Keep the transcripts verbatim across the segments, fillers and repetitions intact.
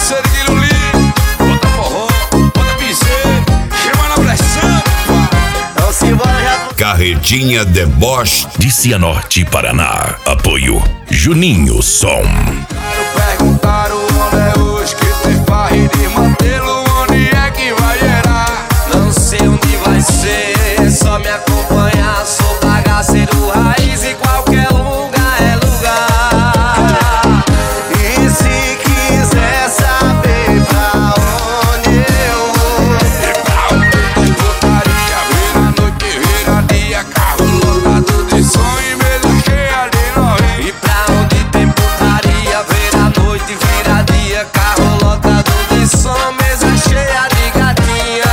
parceiro Guilherme Lee, bota forró, bota piseiro, chama na pressão, Então simbora já. Carretinha Deboche de Cianorte, Paraná. Apoio Juninho Som. perguntaram onde é hoje que tem farra e desmantelo, onde é que vai gerar? Não sei onde vai ser, só me acompanhar. Sou bagaceiro raiz e qualquer lugar é lugar. E se quiser saber pra onde eu vou, E pra onde tem putaria, vira noite, vira dia, carro lotado de som e mesa cheia de novinha. e pra onde tem putaria, vira noite, vira dia, carro lotado de som, mesa cheia de gatinha.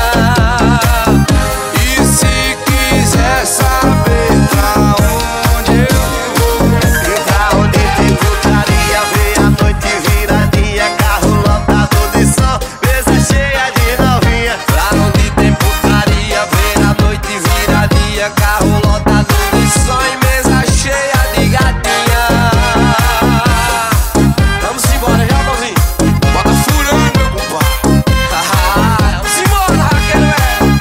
E se quiser saber pra onde eu vou, E pra onde tem putaria, vira noite, vira dia, carro lotado de som, mesa cheia de novinha. Pra onde tem putaria, vira noite, vira dia, carro lotado de som e mesa cheia de gatinha. Vamos embora já, Bozinho. bota furando, meu compadre. Vamos embora, Raquel, velho.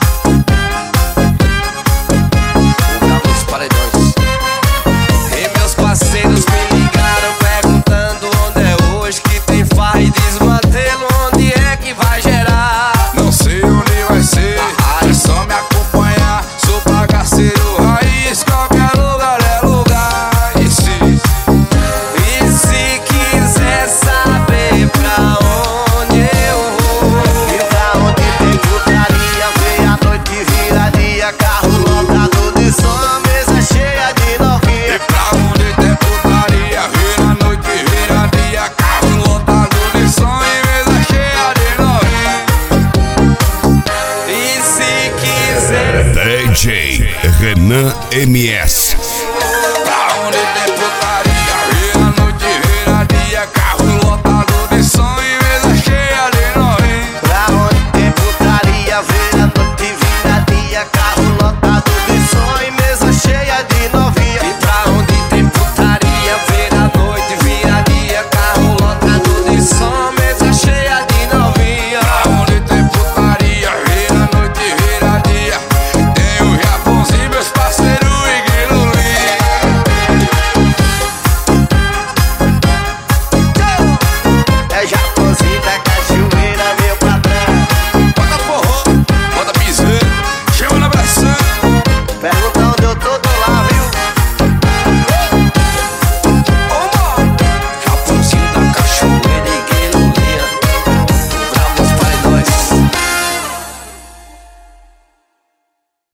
Vamos paredões. E meus parceiros me ligaram perguntando onde é hoje que tem farra e desmantelo, onde é que vai gerar? Não sei onde vai ser, é só me acompanhar. Sou bagaceiro raiz, qualquer lugar é lugar. E se E se quiser saber pra onde eu vou, e pra onde tem putaria, vem a noite, vira dia, carro lotado de som, mesa cheia de novinha. E pra onde tem putaria, vira noite, vira dia, carro lotado de som e mesa cheia de novinha. E se quiser D J Renan M S.